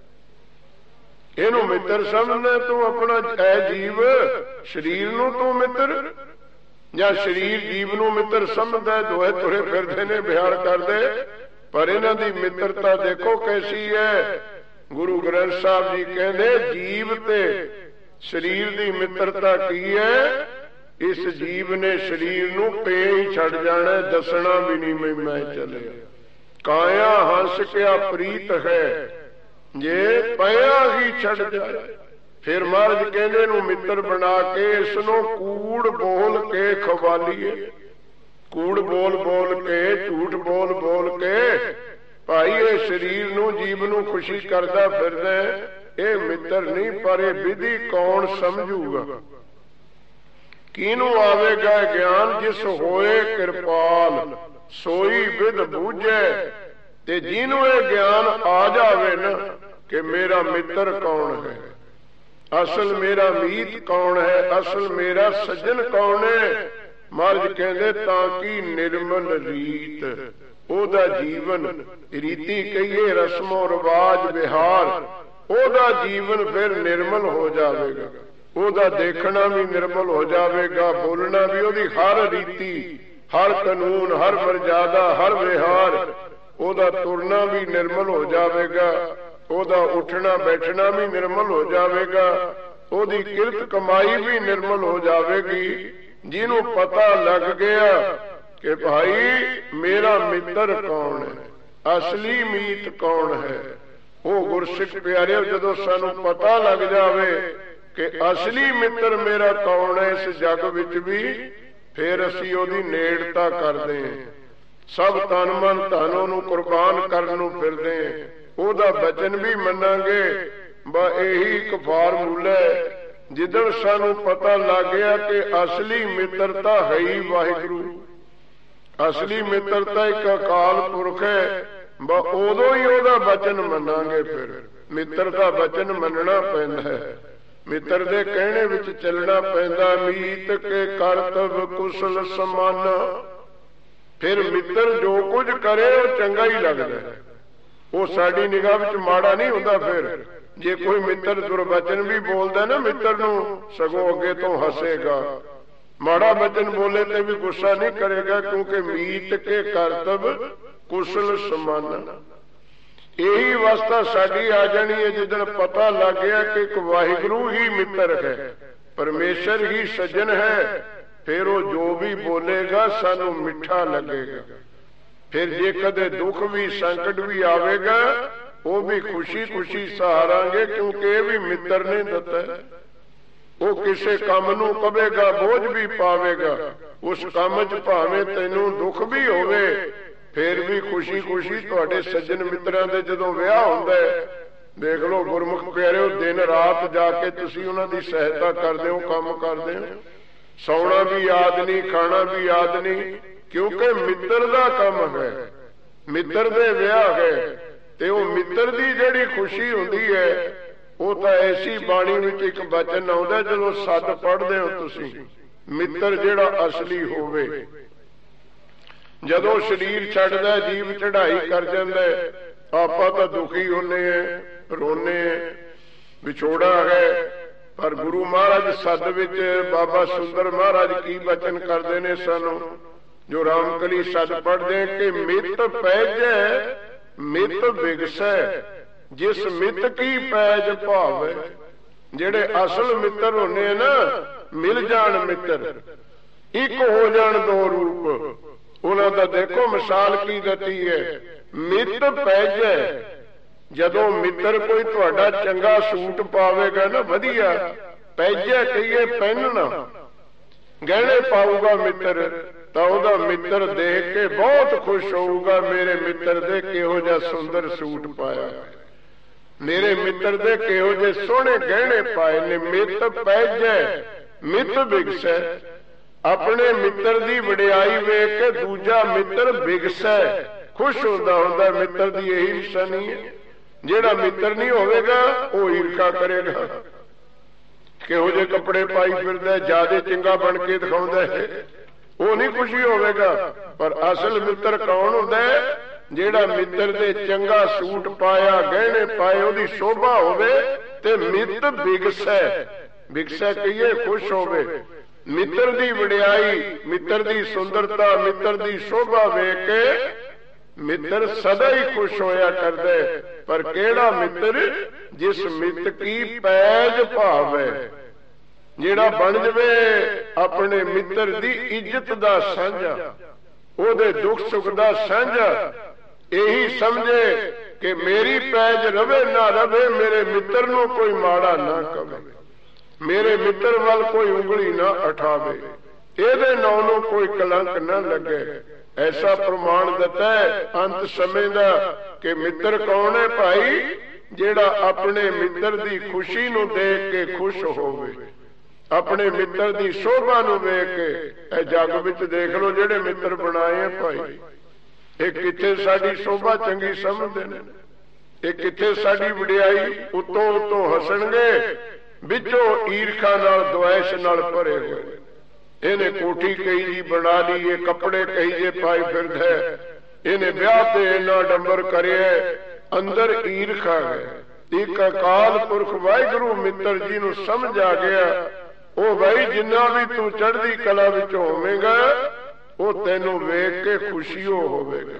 ਇਹਨੂੰ ਮਿੱਤਰ ਸਮਝਣਾ ਤੂੰ ਆਪਣਾ ਐ ਜੀਵ, ਸਰੀਰ ਨੂੰ ਤੂੰ ਮਿੱਤਰ ਜਾਂ ਸਰੀਰ ਜੀਵ ਨੂੰ ਮਿੱਤਰ ਸਮਝਦਾ? ਦੋਹੇ ਤੁਰੇ ਫਿਰਦੇ ਨੇ, ਵਿਹਾਰ ਕਰਦੇ। ਪਰ ਇਹਨਾਂ ਦੀ ਮਿੱਤਰਤਾ ਦੇਖੋ ਕੈਸੀ ਹੈ। ਗੁਰੂ ਗ੍ਰੰਥ ਸਾਹਿਬ ਜੀ ਕਹਿੰਦੇ ਜੀਵ ਤੇ ਸਰੀਰ ਦੀ ਮਿੱਤਰਤਾ ਕੀ ਹੈ? ਇਸ ਜੀਵ ਨੇ ਸਰੀਰ ਨੂੰ ਪੇ ਹੀ ਛੱਡ ਜਾਣਾ, ਦੱਸਣਾ ਵੀ ਨਹੀਂ ਮੈਂ ਮੈਂ ਚੱਲਿਆ। ਕਾਇਆ ਹੰਸ ਕਿਆ ਪ੍ਰੀਤ ਹੈ, ਜੇ ਪਿਆ ਹੀ ਛੱਡ ਜਾਏ। ਫਿਰ ਮਹਾਰਾਜ ਕਹਿੰਦੇ ਨੂੰ ਮਿੱਤਰ ਬਣਾ ਕੇ ਇਸ ਨੂੰ ਕੂੜ ਬੋਲ ਕੇ ਖਵਾਲੀਏ। ਕੂੜ ਬੋਲ ਬੋਲ ਕੇ, ਝੂਠ ਬੋਲ ਬੋਲ ਕੇ ਭਾਈ ਇਹ ਸਰੀਰ ਨੂੰ ਜੀਵ ਨੂੰ ਖੁਸ਼ੀ ਕਰਦਾ ਫਿਰਦਾ, ਇਹ ਮਿੱਤਰ ਨਹੀਂ। ਪਰ ਇਹ ਵਿਧੀ ਕੌਣ ਸਮਝੂਗਾ? ਕਿਹਨੂੰ ਆਵੇਗਾ ਗਿਆਨ? ਜਿਸ ਹੋਏ ਕਿਰਪਾਲ ਸੋਈ ਵਿਦ ਬੂਝੈ। ਤੇ ਜਿਹਨੂੰ ਇਹ ਗਿਆਨ ਆ ਜਾਵੇ ਨਾ ਕਿ ਮੇਰਾ ਮਿੱਤਰ ਕੌਣ ਹੈ, ਅਸਲ ਮੇਰਾ ਮੀਤ ਕੌਣ ਹੈ, ਅਸਲ ਮੇਰਾ ਸੱਜਣ ਕੌਣ ਹੈ, ਮਹਾਰਾਜ ਕਹਿੰਦੇ ਤਾਂ ਕਿ ਨਿਰਮਲ ਰੀਤ ਉਹਦਾ ਜੀਵਨ, ਰੀਤੀ ਕਹੀਏ ਰਸਮੋ ਰਿਵਾਜ ਵਿਹਾਰ, ਉਹਦਾ ਜੀਵਨ ਫਿਰ ਨਿਰਮਲ ਹੋ ਜਾਵੇਗਾ। ਉਹਦਾ ਦੇਖਣਾ ਵੀ ਨਿਰਮਲ ਹੋ ਜਾਵੇਗਾ, ਬੋਲਣਾ ਵੀ, ਉਹਦੀ ਹਰ ਰੀਤੀ, ਹਰ ਕਾਨੂੰਨ, ਹਰ ਮਰਜ਼ਾਦਾ, ਹਰ ਵਿਹਾਰ, ਉਹਦਾ ਤੁਰਨਾ ਵੀ ਨਿਰਮਲ ਹੋ ਜਾਵੇਗਾ, ਉਹਦਾ ਉੱਠਣਾ ਬੈਠਣਾ ਵੀ ਨਿਰਮਲ ਹੋ ਜਾਵੇਗਾ, ਉਹਦੀ ਕਿਰਤ ਕਮਾਈ ਵੀ ਨਿਰਮਲ ਹੋ ਜਾਵੇਗੀ। ਜਿਹਨੂੰ ਪਤਾ ਲੱਗ ਗਿਆ ਕਿ ਭਾਈ ਮੇਰਾ ਮਿੱਤਰ ਕੌਣ ਹੈ, ਅਸਲੀ ਮੀਤ ਕੌਣ ਹੈ, ਉਹ ਗੁਰਸਿੱਖ ਪਿਆਰਿਓ ਜਦੋਂ ਸਾਨੂੰ ਪਤਾ ਲੱਗ ਜਾਵੇ ਕਿ ਅਸਲੀ ਮਿੱਤਰ ਮੇਰਾ ਕੌਣ ਹੈ ਇਸ ਜੱਗ ਵਿੱਚ ਵੀ, ਫਿਰ ਅਸੀਂ ਉਹਦੀ ਨੇੜਤਾ ਕਰਦੇ ਹਾਂ। ਸਭ ਤਨ ਮਨ ਧਨ ਉਹਨੂੰ ਕੁਰਬਾਨ ਕਰਨ ਨੂੰ ਫਿਰਦੇ ਹਾਂ। ਉਹਦਾ ਬਚਨ ਵੀ ਮੰਨਾਂਗੇ। ਬਾ ਇਹੀ ਇੱਕ ਫਾਰਮੂਲਾ ਹੈ। ਜਿੱਦਣ ਸਾਨੂੰ ਪਤਾ ਲੱਗ ਗਿਆ ਕਿ ਅਸਲੀ ਮਿੱਤਰਤਾ ਹੈ ਹੀ ਵਾਹਿਗੁਰੂ, ਅਸਲੀ ਮਿੱਤਰਤਾ ਇੱਕ ਅਕਾਲ ਪੁਰਖ ਹੈ, ਬਾ ਉਦੋਂ ਹੀ ਉਹਦਾ ਬਚਨ ਮੰਨਾਂਗੇ। ਫਿਰ ਮਿੱਤਰ ਦਾ ਬਚਨ ਮੰਨਣਾ ਪੈਂਦਾ ਹੈ, ਮਿੱਤਰ ਦੇ ਕਹਿਣੇ ਵਿੱਚ ਚੱਲਣਾ ਪੈਂਦਾ। ਮੀਤ ਕੇ ਕਰਤਵ ਕੁਸ਼ਲ ਸਮਾਨਾ। ਫਿਰ ਮਿੱਤਰ ਜੋ ਕੁਝ ਕਰੇ ਉਹ ਚੰਗਾ ਹੀ ਲੱਗਦਾ, ਉਹ ਸਾਡੀ ਨਿਗਾਹ ਵਿੱਚ ਮਾੜਾ ਨਹੀਂ ਹੁੰਦਾ। ਫਿਰ ਜੇ ਕੋਈ ਮਿੱਤਰ ਦੁਰਬਚਨ ਵੀ ਬੋਲਦਾ ਨਾ ਮਿੱਤਰ ਨੂੰ, ਸਗੋਂ ਅੱਗੇ ਤੋਂ ਹੱਸੇਗਾ, ਮਾੜਾ ਬਚਨ ਬੋਲੇ ਤੇ ਵੀ ਗੁੱਸਾ ਨਹੀਂ ਕਰੇਗਾ, ਕਿਉਂਕਿ ਮੀਤ ਕੇ ਕਰਤਵ ਕੁਸ਼ਲ ਸਮਾਨਾ। ਇਹੀ ਅਵਸਥਾ ਸਾਡੀ ਆ ਜਾਣੀ ਹੈ ਜਿੱਦਣ ਪਤਾ ਲੱਗ ਗਿਆ ਕਿ ਇੱਕ ਵਾਹਿਗੁਰੂ ਹੀ ਮਿੱਤਰ ਹੈ, ਪਰਮੇਸ਼ਰ ਹੀ ਸੱਜਣ ਹੈ। ਫਿਰ ਉਹ ਜੋ ਵੀ ਬੋਲੇਗਾ ਸਾਨੂੰ ਮਿੱਠਾ ਲੱਗੇਗਾ। ਫਿਰ ਜੇ ਕਦੇ ਦੁੱਖ ਵੀ ਸੰਕਟ ਵੀ ਆਵੇਗਾ ਉਹ ਵੀ ਖੁਸ਼ੀ ਖੁਸ਼ੀ ਸਹਾਰਾਂਗੇ, ਕਿਉਂਕਿ ਇਹ ਵੀ ਮਿੱਤਰ ਨੇ ਦਿੱਤਾ। ਉਹ ਕਿਸੇ ਕੰਮ ਨੂੰ ਕਵੇਗਾ, ਬੋਝ ਵੀ ਪਾਵੇਗਾ, ਉਸ ਕੰਮ 'ਚ ਭਾਵੇਂ ਤੈਨੂੰ ਦੁੱਖ ਵੀ ਹੋਵੇ ਫਿਰ ਵੀ ਖੁਸ਼ੀ ਖੁਸ਼ੀ। ਤੁਹਾਡੇ ਸੱਜਣ ਮਿੱਤਰਾਂ ਦੇ ਜਦੋਂ ਵਿਆਹ ਹੁੰਦਾ ਹੈ, ਦੇਖ ਲਓ ਗੁਰਮੁਖ ਪਿਆਰਿਓ, ਦਿਨ ਰਾਤ ਜਾ ਕੇ ਤੁਸੀਂ ਉਹਨਾਂ ਦੀ ਸਹਾਇਤਾ ਕਰਦੇ ਹੋ, ਕੰਮ ਕਰਦੇ ਹੋ। ਸੌਣਾ ਵੀ ਯਾਦ ਨਹੀਂ, ਖਾਣਾ ਵੀ ਯਾਦ ਨਹੀਂ, ਕਿਉਂਕਿ ਮਿੱਤਰ ਦਾ ਕੰਮ ਹੈ, ਮਿੱਤਰ ਦੇ ਵਿਆਹ ਹੈ। ਤੇ ਉਹ ਮਿੱਤਰ ਦੀ ਜਿਹੜੀ ਖੁਸ਼ੀ ਹੁੰਦੀ ਹੈ ਉਹ ਤਾਂ ਐਸੀ ਬਾਣੀ ਵਿੱਚ ਇੱਕ ਬਚਨ ਆਉਂਦਾ, ਜਦੋਂ ਸੱਦ ਪੜ੍ਹਦੇ ਹੋ ਤੁਸੀਂ, ਮਿੱਤਰ ਜਿਹੜਾ ਅਸਲੀ ਹੋਵੇ। ਜਦੋਂ ਸਰੀਰ ਛੱਡਦਾ ਜੀਵ ਚੜ੍ਹਾਈ ਕਰ ਜਾਂਦਾ, ਆਪਾਂ ਤਾਂ ਦੁਖੀ ਹੁੰਨੇ ਆ, ਰੋਨੇ ਆ, ਵਿਛੋੜਾ ਹੈ। ਪਰ ਗੁਰੂ ਮਹਾਰਾਜ ਸੱਦ ਵਿੱਚ ਬਾਬਾ ਸੁੰਦਰ ਮਹਾਰਾਜ ਕੀ ਬਚਨ ਕਰਦੇ ਨੇ ਸਾਨੂੰ, ਜੋ ਰਾਮਕਲੀ ਸੱਦ ਪੜ੍ਹਦੇ ਕਿ ਮਿੱਤ ਪੈਜੈ ਮਿੱਤ ਵਿਗਸੈ, ਜਿਸ ਮਿੱਤ ਕੀ ਪੈਜ ਭਾਵੈ। ਜਿਹੜੇ ਅਸਲ ਮਿੱਤਰ ਹੁੰਦੇ ਆ ਨਾ, ਮਿਲ ਜਾਣ ਮਿੱਤਰ, ਇੱਕ ਹੋ ਜਾਣ ਦੋ ਰੂਪ। ਉਹਨਾਂ ਦਾ ਦੇਖੋ ਮਿਸਾਲ ਕੀ ਦਿੱਤੀ ਹੈ, ਮਿੱਤ ਪੈਜੈ। ਜਦੋਂ ਮਿੱਤਰ ਕੋਈ ਤੁਹਾਡਾ ਚੰਗਾ ਸੂਟ ਪਾਵੇਗਾ ਨਾ, ਵਧੀਆ, ਪੈਜੈ ਕਹੀਏ ਪਹਿਨਣਾ। ਗਹਿਣੇ ਪਾਊਗਾ ਮਿੱਤਰ ਤਾਂ ਉਹਦਾ ਮਿੱਤਰ ਦੇਖ ਕੇ ਬਹੁਤ ਖੁਸ਼ ਹੋਊਗਾ, ਮੇਰੇ ਮਿੱਤਰ ਦੇ ਕਿਹੋ ਜਿਹਾ ਸੁੰਦਰ ਸੂਟ ਪਾਇਆ, ਮੇਰੇ ਮਿੱਤਰ ਦੇ ਕਿਹੋ ਜਿਹੇ ਸੋਹਣੇ ਗਹਿਣੇ ਪਾਏ ਨੇ। ਮਿੱਤ ਪੈਜੈ ਮਿੱਤ ਬਿਗਸੈ, ਆਪਣੇ ਮਿੱਤਰ ਦੀ ਵਡਿਆਈ ਵੇਖ ਕੇ ਦੂਜਾ ਮਿੱਤਰ ਬਿਗਸੈ, ਖੁਸ਼ ਹੁੰਦਾ ਹੁੰਦਾ। ਮਿੱਤਰ ਦੀ ਇਹੀ ਨਿਸ਼ਾਨੀ ਹੈ। ਜਿਹੜਾ ਮਿੱਤਰ ਨਹੀਂ ਹੋਵੇਗਾ ਉਹ ਈਰਖਾ ਕਰੇਗਾ, ਕਿਹੋ ਜਿਹੇ ਕੱਪੜੇ ਪਾਈ ਫਿਰਦਾ, ਜਿਆਦਾ ਚੰਗਾ ਬਣ ਕੇ ਦਿਖਾਉਂਦਾ ਹੈ, ਉਹ ਨਹੀਂ ਖੁਸ਼ੀ ਹੋਵੇਗਾ। ਪਰ ਅਸਲ ਮਿੱਤਰ ਕੌਣ ਹੁੰਦਾ ਹੈ? ਜਿਹੜਾ ਮਿੱਤਰ ਦੇ ਚੰਗਾ ਸੂਟ ਪਾਇਆ, ਗਹਿਣੇ ਪਾਏ, ਉਹਦੀ ਸ਼ੋਭਾ ਹੋਵੇ ਤੇ ਮਿੱਤ ਬਿਗਸੈ, ਬਿਗਸੈ ਕਹੀਏ ਖੁਸ਼ ਹੋਵੇ। ਮਿੱਤਰ ਦੀ ਵਡਿਆਈ, ਮਿੱਤਰ ਦੀ ਸੁੰਦਰਤਾ, ਮਿੱਤਰ ਦੀ ਸ਼ੋਭਾ ਵੇਖ ਕੇ ਮਿੱਤਰ ਸਦਾ ਹੀ ਖੁਸ਼ ਹੋਇਆ ਕਰਦਾ। ਪਰ ਕਿਹੜਾ ਮਿੱਤਰ? ਜਿਸ ਮਿੱਤ ਕੀ ਪੈਜ ਭਾਵੈ, ਜਿਹੜਾ ਬਣ ਜਵੇ ਆਪਣੇ ਮਿੱਤਰ ਦੀ ਇੱਜ਼ਤ ਦਾ ਸਾਂਝਾ, ਉਹਦੇ ਦੁੱਖ ਸੁੱਖ ਦਾ ਸਾਂਝਾ, ਇਹੀ ਸਮਝੇ ਕਿ ਮੇਰੀ ਪੈਜ ਰਵੇ ਨਾ ਰਵੇ, ਮੇਰੇ ਮਿੱਤਰ ਨੂੰ ਕੋਈ ਮਾੜਾ ਨਾ ਕਵੇ, ਮੇਰੇ ਮਿੱਤਰ ਵੱਲ ਕੋਈ ਉਂਗਲੀ ਨਾ ਉਠਾਵੇ, ਇਹਦੇ ਨਾਂ ਨੂੰ ਕੋਈ ਕਲੰਕ ਨਾ ਲੱਗੇ। ਐਸਾ ਪ੍ਰਮਾਣ ਦਿੱਤਾ ਹੈ ਅੰਤ ਸਮੇਂ ਦਾ ਕਿ ਮਿੱਤਰ ਕੌਣ ਹੈ ਭਾਈ? ਜਿਹੜਾ ਆਪਣੇ ਮਿੱਤਰ ਦੀ ਖੁਸ਼ੀ ਨੂੰ ਦੇਖ ਕੇ ਖੁਸ਼ ਹੋਵੇ, ਆਪਣੇ ਮਿੱਤਰ ਦੀ ਸ਼ੋਭਾ ਨੂੰ ਵੇਖ ਕੇ। ਇਹ ਜੱਗ ਵਿੱਚ ਦੇਖ ਲਓ ਜਿਹੜੇ ਮਿੱਤਰ ਬਣਾਏ ਆ ਭਾਈ, ਇਹ ਕਿੱਥੇ ਸਾਡੀ ਸ਼ੋਭਾ ਚੰਗੀ ਸਮਝਦੇ ਨੇ, ਇਹ ਕਿੱਥੇ ਸਾਡੀ ਵਡਿਆਈ। ਉੱਤੋਂ ਉੱਤੋਂ ਹੱਸਣਗੇ, ਵਿੱਚੋਂ ਈਰਖਾ ਨਾਲ ਦੁਆਇਸ਼ ਨਾਲ ਭਰੇ ਹੋਏ। ਇਹਨੇ ਕੋਠੀ ਕਹੀ ਜੀ ਬਣਾ ਲਈ, ਇਹ ਕੱਪੜੇ ਕਹੀ ਜੇ ਪਾਈ ਫਿਰਦਾ, ਇਹਨੇ ਵਿਆਹ ਤੇ ਇੰਨਾ ਡੰਬਰ ਕਰਿਆ, ਅੰਦਰ ਈਰਖਾ ਹੈ। ਇੱਕ ਅਕਾਲ ਪੁਰਖ ਵਾਹਿਗੁਰੂ ਮਿੱਤਰ ਜੀ ਨੂੰ ਸਮਝ ਆ ਗਿਆ, ਉਹ ਭਾਈ ਜਿੰਨਾ ਵੀ ਤੂੰ ਚੜ੍ਹਦੀ ਕਲਾ ਵਿੱਚ ਹੋਵੇਂਗਾ ਉਹ ਤੈਨੂੰ ਵੇਖ ਕੇ ਖੁਸ਼ੀਓ ਹੋਵੇਗਾ,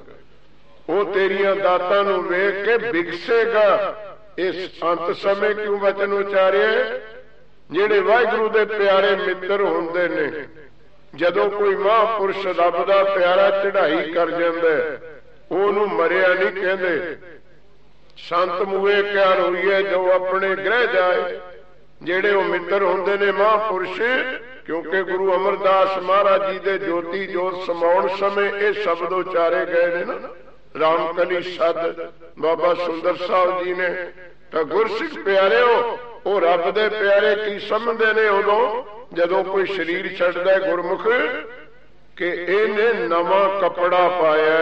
ਉਹ ਤੇਰੀਆਂ ਦਾਤਾਂ ਨੂੰ ਵੇਖ ਕੇ ਬਿਗਸੇਗਾ। ਇਸ ਅੰਤ ਸਮੇਂ ਕਿਉਂ ਵਚਨ ਉਚਾਰਿਆ? ਜਿਹੜੇ ਵਾਹਿਗੁਰੂ ਦੇ ਪਿਆਰੇ ਮਿੱਤਰ ਹੁੰਦੇ ਨੇ, ਜਦੋਂ ਕੋਈ ਮਹਾਂਪੁਰਸ਼ ਰੱਬ ਦਾ ਪਿਆਰਾ ਚੜ੍ਹਾਈ ਕਰ ਜਾਂਦਾ ਉਹਨੂੰ ਮਰਿਆ ਨਹੀਂ ਕਹਿੰਦੇ। ਸੰਤ ਮੂਹੇ ਕਿਆ ਰੋਈਏ ਜੋ ਆਪਣੇ ਗ੍ਰਹਿ ਜਾਏ। ਜਿਹੜੇ ਉਹ ਮਿੱਤਰ ਹੁੰਦੇ ਨੇ ਮਹਾਂਪੁਰਸ਼, ਕਿਉਂਕਿ ਗੁਰੂ ਅਮਰਦਾਸ ਮਹਾਰਾਜ ਜੀ ਦੇ ਜੋਤੀ ਜੋਤ ਸਮਾਉਣ ਸਮੇਂ ਇਹ ਸ਼ਬਦ ਉਚਾਰੇ ਗਏ ਨੇ ਨਾ, ਰਾਮਕਲੀ ਸਦ ਬਾਬਾ ਸੁੰਦਰ ਸਾਹਿਬ ਜੀ ਨੇ। ਤਾਂ ਗੁਰਸਿੱਖ ਪਿਆਰਿਓ, ਉਹ ਰੱਬ ਦੇ ਪਿਆਰੇ ਕੀ ਸਮਝਦੇ ਨੇ ਉਦੋਂ ਜਦੋਂ ਕੋਈ ਸਰੀਰ ਛੱਡਦਾ ਗੁਰਮੁਖ ਕਿ ਇਹਨੇ ਨਵਾਂ ਕੱਪੜਾ ਪਾਇਆ,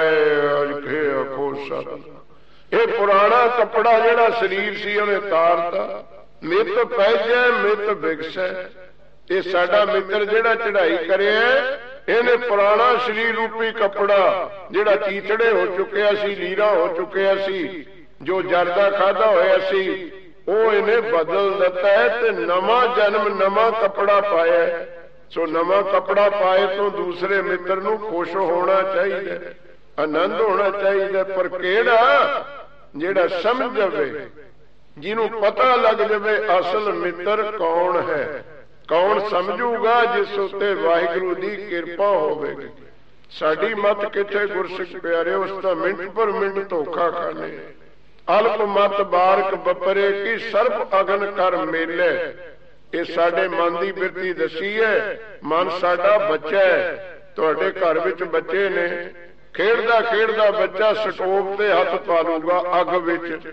ਇਹ ਪੁਰਾਣਾ ਕੱਪੜਾ ਜਿਹੜਾ ਸਰੀਰ ਸੀ ਉਹਨੇ ਤਾਰਤਾ। ਮਿੱਤ ਪੈਜੈ ਮਿੱਤ ਬਿਗਸੈ, ਇਹ ਸਾਡਾ ਮਿੱਤਰ ਜਿਹੜਾ ਚੜ੍ਹਾਈ ਕਰਿਆ, ਇਹਨੇ ਪੁਰਾਣਾ ਸਰੀਰ ਰੂਪੀ ਕੱਪੜਾ ਜਿਹੜਾ ਚੀਚੜੇ ਹੋ ਚੁੱਕਿਆ ਸੀ, ਲੀਰਾ ਹੋ ਚੁੱਕਿਆ ਸੀ, ਜੋ ਜਰਦਾ ਖਾਦਾ ਹੋਇਆ ਸੀ, ਉਹ ਇਹਨੇ ਬਦਲ ਦਿੱਤਾ ਹੈ ਤੇ ਨਵਾਂ ਜਨਮ ਨਵਾਂ ਕੱਪੜਾ ਪਾਇਆ। ਸੋ ਨਵਾਂ ਕੱਪੜਾ ਪਾਏ ਤੋਂ ਦੂਸਰੇ ਮਿੱਤਰ ਨੂੰ ਖੁਸ਼ ਹੋਣਾ ਚਾਹੀਦਾ, ਆਨੰਦ ਹੋਣਾ ਚਾਹੀਦਾ। ਪਰ ਕਿਹੜਾ? ਜਿਹੜਾ ਸਮਝ ਜਾਵੇ, ਜਿਹਨੂੰ ਪਤਾ ਲੱਗ ਜਾਵੇ ਅਸਲ ਮਿੱਤਰ ਕੌਣ ਹੈ। ਕੌਣ ਸਮਝੂਗਾ? ਜਿਸ ਉੱਤੇ ਵਾਹਿਗੁਰੂ ਦੀ ਕਿਰਪਾ ਹੋਵੇਗੀ। ਸਾਡੀ ਮਤ ਕਿੱਥੇ ਗੁਰਸਿੱਖ ਪਿਆਰੇ, ਉਸ ਤਾਂ ਮਿੰਟ ਪਰ ਮਿੰਟ ਧੋਖਾ ਖਾਣੇ। ਅਲਪ ਮਤ ਬਾਰਕ ਬਪਰੇ ਕੀ ਸਰਬ ਅਗਨ ਕਰ ਮੇਲੇ, ਇਹ ਸਾਡੇ ਮਨ ਦੀ ਬਿਰਤੀ ਦਸੀ ਹੈ। ਮਨ ਸਾਡਾ ਬੱਚਾ ਹੈ, ਤੁਹਾਡੇ ਘਰ ਵਿੱਚ ਬੱਚੇ ਨੇ, ਖੇਡਦਾ ਖੇਡਦਾ ਬੱਚਾ ਸਟੋਵ ਤੇ ਹੱਥ ਪਾ ਲੂਗਾ ਅੱਗ ਵਿੱਚ,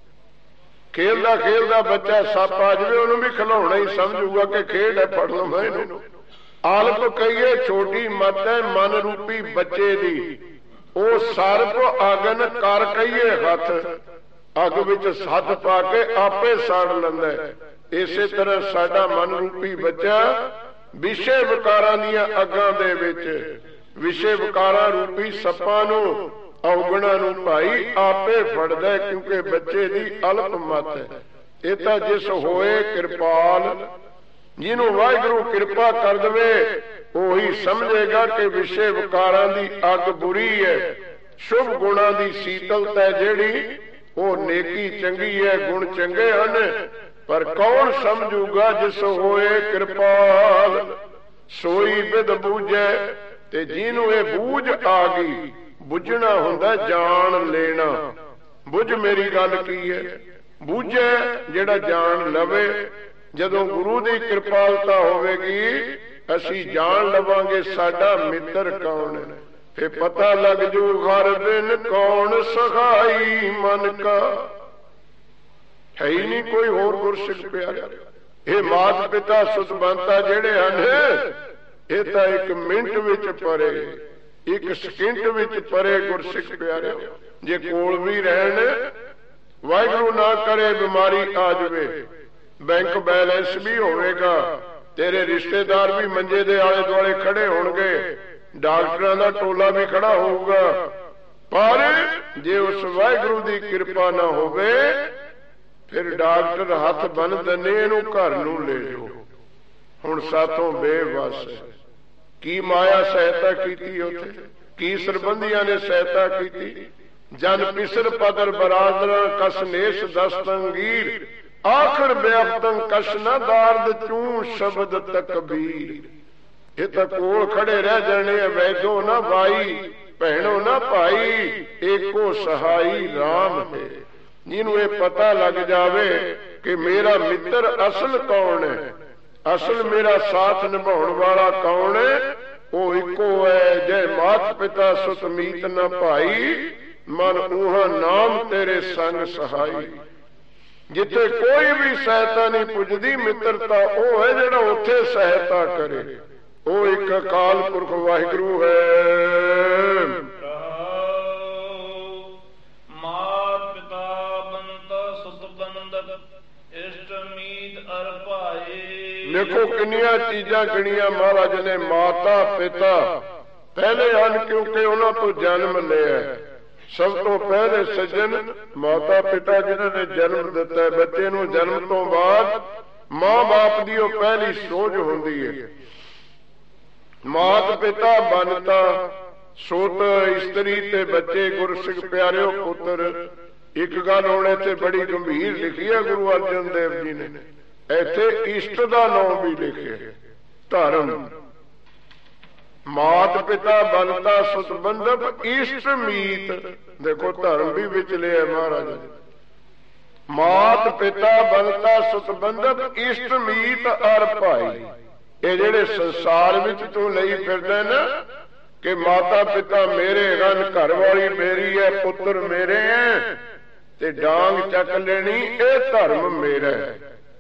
ਖੇਡਦਾ ਖੇਡਦਾ ਬੱਚਾ ਸੱਪ ਆ ਜਾਵੇ ਉਹਨੂੰ ਵੀ ਖਿਲਾਉਣਾ ਹੀ ਸਮਝੂਗਾ ਕਿ ਖੇਡ ਹੈ, ਫੜ ਲਵਾਂ ਇਹਨੂੰ। ਆਲਪ ਕਹੀਏ ਛੋਟੀ ਮੱਤ ਹੈ ਮਨ ਰੂਪੀ ਬੱਚੇ ਦੀ, ਉਹ ਸਰਪ ਅਗਨ ਕਰ ਕਹੀਏ ਹੱਥ, ਅੱਗ ਵਿੱਚ ਹੱਥ ਪਾ ਕੇ ਆਪੇ ਸਾੜ ਲੈਂਦਾ। ਇਸੇ ਤਰ੍ਹਾਂ ਸਾਡਾ ਮਨ ਰੂਪੀ ਬੱਚਾ ਵਿਸ਼ੇ ਵਿਕਾਰਾਂ ਦੀਆਂ ਅੱਗਾਂ ਦੇ ਵਿੱਚ, ਵਿਸ਼ੇ ਵਿਕਾਰਾਂ ਰੂਪੀ ਸੱਪਾਂ ਨੂੰ, ਔਗਣਾ ਨੂੰ ਭਾਈ ਆਪੇ ਫੜਦਾ, ਕਿਉਂਕਿ ਬੱਚੇ ਦੀ ਅਲਪ ਮਤ ਹੈ। ਇਹ ਤਾਂ ਜਿਸ ਹੋਏ ਕਿਰਪਾਲ, ਜਿਹਨੂੰ ਵਾਹਿਗੁਰੂ ਕਿਰਪਾ ਕਰ ਦੇਵੇ ਉਹੀ ਸਮਝੇਗਾ ਕਿ ਵਿਸ਼ੇ ਵਿਕਾਰਾਂ ਦੀ ਅੱਗ ਬੁਰੀ ਹੈ, ਸ਼ੁਭ ਗੁਣਾਂ ਦੀ ਸੀਤਲਤਾ ਜਿਹੜੀ ਉਹ ਨੇਕੀ ਚੰਗੀ ਹੈ, ਗੁਣ ਚੰਗੇ ਹਨ। ਪਰ ਕੌਣ ਸਮਝੂਗਾ? ਜਿਸ ਹੋਏ ਕਿਰਪਾਲ ਸੋਈ ਬਿਦ ਬੂਝੈ, ਤੇ ਜਿਹਨੂੰ ਇਹ ਬੂਝ ਆ ਗਈ, ਬੁੱਝਣਾ ਹੁੰਦਾ ਜਾਣ ਲੈਣਾ। ਬੁੱਝ ਮੇਰੀ ਗੱਲ ਕੀ ਹੈ? ਬੂਝੈ ਜਿਹੜਾ ਜਾਣ ਲਵੇ। ਜਦੋਂ ਗੁਰੂ ਦੀ ਕਿਰਪਾਲਤਾ ਹੋਵੇਗੀ ਅਸੀਂ ਜਾਣ ਲਵਾਂਗੇ ਸਾਡਾ ਮਿੱਤਰ ਕੌਣ ਹੈ। ਫੇ ਪਤਾ ਲੱਗ ਜੂ ਹਰ ਬਿਨ ਕੌਣ ਸਹਾਈ ਮਨ ਕਾ। ਹੈ ਹੀ ਨਹੀਂ ਕੋਈ ਹੋਰ ਗੁਰਸਿੱਖ ਪਿਆਰਾ। ਇਹ ਮਾਤ ਪਿਤਾ ਸੁਤਬੰਤਾ ਜਿਹੜੇ ਹਨ ਇਹ ਤਾਂ ਇੱਕ ਮਿੰਟ ਵਿੱਚ ਪਰੇ, ਇੱਕ ਸਕਿੰਟ ਵਿੱਚ ਪਰੇ ਗੁਰਸਿੱਖ ਪਿਆਰੇ। ਜੇ ਕੋਲ ਵੀ ਰਹਿਣ, ਵਾਹਿਗੁਰੂ ਨਾ ਕਰੇ ਬਿਮਾਰੀ ਆ ਜਾਵੇ, ਬੈਂਕ ਬੈਲੈਂਸ ਵੀ ਹੋਵੇਗਾ, ਤੇਰੇ ਰਿਸ਼ਤੇਦਾਰ ਵੀ ਮੰਜੇ ਦੇ ਆਲੇ ਦੁਆਲੇ ਖੜੇ ਹੋਣਗੇ, ਡਾਕਟਰਾਂ ਦਾ ਟੋਲਾ ਵੀ ਖੜਾ ਹੋਊਗਾ, ਪਰ ਜੇ ਉਸ ਵਾਹਿਗੁਰੂ ਦੀ ਕਿਰਪਾ ਨਾ ਹੋਵੇ ਫਿਰ ਡਾਕਟਰ ਹੱਥ ਬੰਨ ਦਿੰਦੇ ਇਹਨੂੰ ਘਰ ਨੂੰ ਲੈ ਜਾਓ, ਹੁਣ ਸਾਥੋਂ ਬੇਵੱਸ ਹੈ। ਕੀ ਮਾਇਆ ਸਹਾਇਤਾ ਕੀਤੀ ਉੱਥੇ, ਕੀ ਸਰਬੰਧੀਆਂ ਨੇ ਸਹਾਇਤਾ ਕੀਤੀ। ਜਨ ਪਿਸਰ ਪਦਰ ਬਰਾਦਰਾਂ ਕਸ ਨੇਸ਼ ਦਸਤੰਗੀਰ ਆਖਰ ਬੇਅਬਤੰ ਕਸ਼ ਨਾ ਦਾਰਦ ਚੂੰ ਸ਼ਬਦ ਤਕਬੀਰ। ਇਹ ਤਾਂ ਕੋਲ ਖੜੇ ਰਹਿ ਜਾਣੇ ਆ, ਵੈਦੋ ਨਾ ਬਾਈ ਭੈਣੋ ਨਾ ਭਾਈ ਏਕੋ ਸਹਾਈ ਰਾਮ ਹੈ। ਜਿਹਨੂੰ ਇਹ ਪਤਾ ਲੱਗ ਜਾਵੇ ਕਿ ਮੇਰਾ ਮਿੱਤਰ ਅਸਲ ਕੌਣ ਹੈ, ਅਸਲ ਮੇਰਾ ਸਾਥ ਨਿਭਾਉਣ ਵਾਲਾ ਕੌਣ ਹੈ, ਉਹ ਇੱਕੋ ਹੈ। ਜੈ ਮਾਤ ਪਿਤਾ ਸੁਤ ਮੀਤ ਨਾ ਭਾਈ ਮਨ ਊਹਾਂ ਨਾਮ ਤੇਰੇ ਸੰਗ ਸਹਾਈ। ਜਿੱਥੇ ਕੋਈ ਵੀ ਸਹਾਇਤਾ ਨਹੀਂ ਪੁੱਜਦੀ, ਮਿੱਤਰਤਾ ਉਹ ਹੈ ਜਿਹੜਾ ਉੱਥੇ ਸਹਾਇਤਾ ਕਰੇ। ਉਹ ਇੱਕ ਅਕਾਲ ਪੁਰਖ ਵਾਹਿਗੁਰੂ ਹੈ। ਮਾਤ ਪਿਤਾ ਬੰਤਾ ਸੁਤ ਬੰਦਕ ਇਸ਼ਟ ਮੀਤ ਅਰ ਭਾਏ। ਦੇਖੋ ਕਿੰਨੀਆਂ ਚੀਜ਼ਾਂ ਗਿਣੀਆਂ ਮਹਾਰਾਜ ਨੇ। ਮਾਤਾ ਪਿਤਾ ਪਹਿਲੇ ਹਨ ਕਿਉਂਕਿ ਉਹਨਾਂ ਤੋਂ ਜਨਮ ਲਿਆ। ਸਭ ਤੋਂ ਪਹਿਲੇ ਸੱਜਣ ਮਾਤਾ ਪਿਤਾ ਜਿਨ੍ਹਾਂ ਨੇ ਜਨਮ ਦਿੱਤਾ। ਬੱਚੇ ਨੂੰ ਜਨਮ ਤੋਂ ਬਾਅਦ ਮਾਂ ਬਾਪ ਦੀ ਉਹ ਪਹਿਲੀ ਸੋਝ ਹੁੰਦੀ ਹੈ। ਮਾਤ ਪਿਤਾ ਬੰਤਾ ਸੁਤ ਇਸਤਰੀ ਤੇ ਬੱਚੇ ਗੁਰਸਿੱਖ ਪਿਆਰਿਓ ਪੁੱਤਰ। ਇੱਕ ਗੱਲ ਹੁਣ ਇੱਥੇ ਬੜੀ ਗੰਭੀਰ ਲਿਖੀ ਹੈ ਗੁਰੂ ਅਰਜਨ ਦੇਵ ਜੀ ਨੇ, ਇੱਥੇ ਇਸ਼ਟ ਦਾ ਨਾਮ ਵੀ ਲਿਖਿਆ ਧਰਮ। ਮਾਤ ਪਿਤਾ ਬੰਤਾ ਸੁਤ ਬੰਧਪ ਇਸ਼ਟ ਮੀਤ। ਦੇਖੋ ਧਰਮ ਵੀ ਵਿੱਚ ਲਿਆ ਮਹਾਰਾਜ ਨੇ। ਮਾਤ ਪਿਤਾ ਬੰਤਾ ਸੁਤ ਬੰਧਪ ਇਸ਼ਟ ਮੀਤ ਅਰ ਭਾਈ। ਇਹ ਜਿਹੜੇ ਸੰਸਾਰ ਵਿੱਚ ਤੂੰ ਲਈ ਫਿਰਦਾ ਨਾ ਕਿ ਮਾਤਾ ਪਿਤਾ ਮੇਰੇ ਹਨ, ਘਰ ਵਾਲੀ ਮੇਰੀ ਹੈ, ਪੁੱਤਰ ਮੇਰੇ ਹੈ, ਤੇ ਡਾਂਗ ਚੱਕ ਲੈਣੀ, ਇਹ ਧਰਮ ਮੇਰਾ ਹੈ,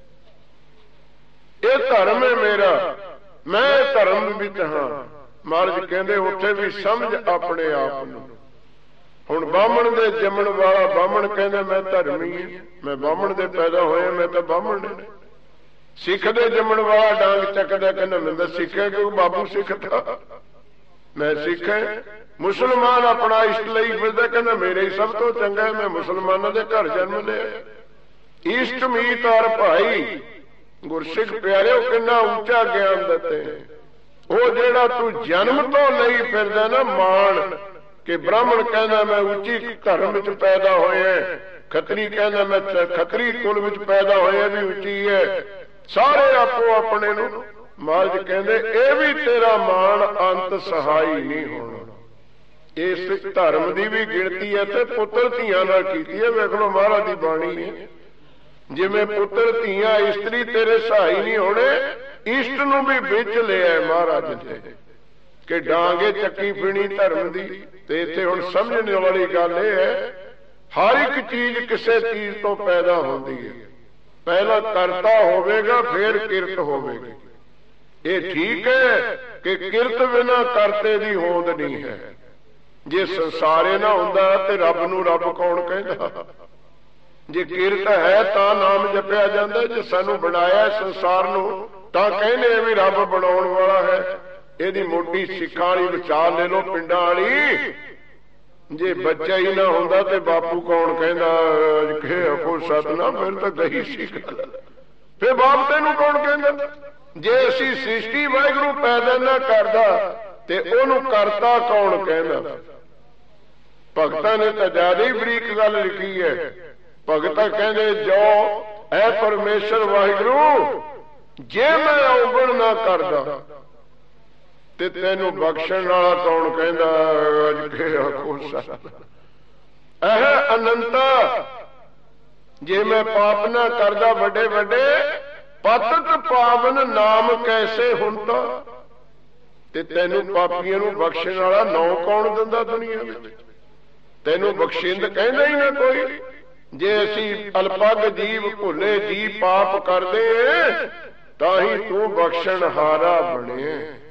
ਇਹ ਧਰਮ ਹੈ ਮੇਰਾ, ਮੈਂ ਧਰਮ ਵਿੱਚ ਹਾਂ। ਮਹਾਰਾਜ ਕਹਿੰਦੇ ਉੱਥੇ ਵੀ ਸਮਝ ਆਪਣੇ ਆਪ ਨੂੰ। ਹੁਣ ਬਾਹਮਣ ਦੇ ਜੰਮਣ ਵਾਲਾ ਬਾਹਮਣ ਕਹਿੰਦਾ ਮੈਂ ਧਰਮੀ ਹਾਂ, ਮੈਂ ਬਾਹਮਣ ਦੇ ਪੈਦਾ ਹੋਇਆ, ਮੈਂ ਤਾਂ ਬਾਹਮਣ ਨੇ। ਸਿੱਖ ਦੇ ਜੰਮਣ ਵਾਲਾ ਡਾਂਗ ਚੱਕਦਾ ਕਹਿੰਦਾ ਮੈਂ ਤਾਂ ਸਿੱਖ ਹੈ, ਕਿਉਂਕਿ ਬਾਬੂ ਸਿੱਖ ਥਾ, ਮੈਂ ਸਿੱਖ ਹੈ। ਮੁਸਲਮਾਨ ਆਪਣਾ ਇਸ਼ਟ ਲਈ ਫਿਰਦਾ, ਕਹਿੰਦਾ ਮੇਰੇ ਹੀ ਸਭ ਤੋਂ ਚੰਗਾ, ਮੈਂ ਮੁਸਲਮਾਨਾਂ ਦੇ ਘਰ ਜਨਮ ਲਿਆ। ਇਸ਼ਟ ਮੀਤ ਔਰ ਭਾਈ ਗੁਰਸਿੱਖ ਪਿਆਰਿਓ ਕਿੰਨਾ ਉੱਚਾ ਗਿਆਨ ਦਿੱਤੇ। ਉਹ ਜਿਹੜਾ ਤੂੰ ਜਨਮ ਤੋਂ ਲਈ ਫਿਰਦਾ ਨਾ ਮਾਣ, ਕਿ ਬ੍ਰਾਹਮਣ ਕਹਿੰਦਾ ਮੈਂ ਉੱਚੀ ਧਰਮ ਵਿੱਚ ਪੈਦਾ ਹੋਇਆ, ਖੱਤਰੀ ਕਹਿੰਦਾ ਮੈਂ ਖੱਤਰੀ ਕੁਲ ਵਿੱਚ ਪੈਦਾ ਹੋਇਆ ਵੀ ਉੱਚੀ ਹੈ, ਸਾਰੇ ਆਪੋ ਆਪਣੇ ਨੂੰ। ਮਹਾਰਾਜ ਕਹਿੰਦੇ ਇਹ ਵੀ ਤੇਰਾ ਮਾਣ ਅੰਤ ਸਹਾਈ ਨਹੀਂ ਹੋਣਾ। ਇਸ ਧਰਮ ਦੀ ਵੀ ਗਿਣਤੀ ਹੈ ਤੇ ਪੁੱਤਰ ਧੀਆਂ ਨਾਲ ਕੀਤੀ ਹੈ। ਵੇਖ ਲਓ ਮਹਾਰਾਜ ਦੀ ਬਾਣੀ ਹੈ, ਜਿਵੇਂ ਪੁੱਤਰ ਧੀਆਂ ਇਸਤਰੀ ਤੇਰੇ ਸਹਾਈ ਨਹੀਂ ਹੋਣੇ, ਇਸ਼ਟ ਨੂੰ ਵੀ ਵਿੱਚ ਲਿਆ ਮਹਾਰਾਜ ਨੇ ਕਿ ਡਾਂਗੇ ਚੱਕੀ ਫਿਰਨੀ ਧਰਮ ਦੀ। ਤੇ ਇੱਥੇ ਹੁਣ ਸਮਝਣ ਵਾਲੀ ਗੱਲ ਇਹ ਹੈ, ਹਰ ਇੱਕ ਚੀਜ਼ ਕਿਸੇ ਚੀਜ਼ ਤੋਂ ਪੈਦਾ ਹੁੰਦੀ ਹੈ। ਪਹਿਲਾਂ ਕਰਤਾ ਹੋਵੇਗਾ ਫਿਰ ਕਿਰਤ ਹੋਵੇਗੀ। ਇਹ ਠੀਕ ਹੈ ਕਿ ਕਿਰਤ ਬਿਨਾਂ ਕਰਤੇ ਦੀ ਹੋਂਦ ਨਹੀਂ ਹੈ। ਜੇ ਸੰਸਾਰੇ ਨਾ ਹੁੰਦਾ ਤੇ ਰੱਬ ਨੂੰ ਰੱਬ ਕੌਣ ਕਹਿੰਦਾ। ਜੇ ਕਿਰਤ ਹੈ ਤਾਂ ਨਾਮ ਜਪਿਆ ਜਾਂਦਾ। ਜੇ ਸਾਨੂੰ ਬਣਾਇਆ ਸੰਸਾਰ ਨੂੰ ਤਾਂ ਕਹਿੰਦੇ ਵੀ ਰੱਬ ਬਣਾਉਣ ਵਾਲਾ ਹੈ। ਇਹਦੀ ਮੋਟੀ ਸਿੱਖਾਂ ਵਾਲੀ ਵਿਚਾਰ ਲੈ ਲਓ ਪਿੰਡਾਂ ਵਾਲੀ। ਜੇ ਬੱਚਾ ਹੀ ਨਾ ਹੁੰਦਾ ਤੇ ਬਾਪੂ ਕੌਣ ਕਹਿੰਦਾ ਕਿ ਆਪੋ ਸਤਨਾਮ, ਫਿਰ ਤਾਂ ਗਈ ਸੀ। ਫਿਰ ਬਾਪ ਤੈਨੂੰ ਕੌਣ ਕਹਿੰਦਾ। ਜੇ ਅਸੀਂ ਸ੍ਰਿਸ਼ਟੀ ਵਾਹਿਗੁਰੂ ਪੈਦਾ ਨਾ ਕਰਦਾ ਤੇ ਉਹਨੂੰ ਕਰਤਾ ਕੌਣ ਕਹਿੰਦਾ। ਭਗਤਾਂ ਨੇ ਤਾਂ ਜ਼ਿਆਦਾ ਹੀ ਬਰੀਕ ਗੱਲ ਲਿਖੀ ਹੈ। ਭਗਤਾਂ ਕਹਿੰਦੇ ਜੋ ਐ ਪਰਮੇਸ਼ਰ ਵਾਹਿਗੁਰੂ, ਜੇ ਮੈਂ ਔਗਣ ਨਾ ਕਰਦਾ ਤੇ ਤੈਨੂੰ ਬਖਸ਼ਣ ਵਾਲਾ ਕੌਣ ਕਹਿੰਦਾ। ਅੱਜ ਕੇ ਆਖੋ ਸਤ ਇਹ ਅਨੰਤਾ। ਜੇ ਮੈਂ ਪਾਪ ਨਾ ਕਰਦਾ ਵੱਡੇ ਵੱਡੇ, ਪਤਤ ਪਾਵਨ ਨਾਮ ਕੈਸੇ ਹੁੰਦਾ। ਤੇ ਤੈਨੂੰ ਪਾਪੀਆਂ ਨੂੰ ਬਖਸ਼ਣ ਵਾਲਾ ਨਾਂ ਕੌਣ ਦਿੰਦਾ ਦੁਨੀਆ ਵਿੱਚ? ਤੈਨੂੰ ਬਖਸ਼ਿੰਦ ਕਹਿੰਦਾ ਹੀ ਨਾ ਕੋਈ। ਜੇ ਅਸੀਂ ਅਲਪਗ ਜੀਵ ਭੁੱਲੇ ਜੀ ਪਾਪ ਕਰਦੇ ਤਾਂ ਹੀ ਤੂੰ ਬਖਸ਼ਣ ਹਾਰਾ ਬਣੇ।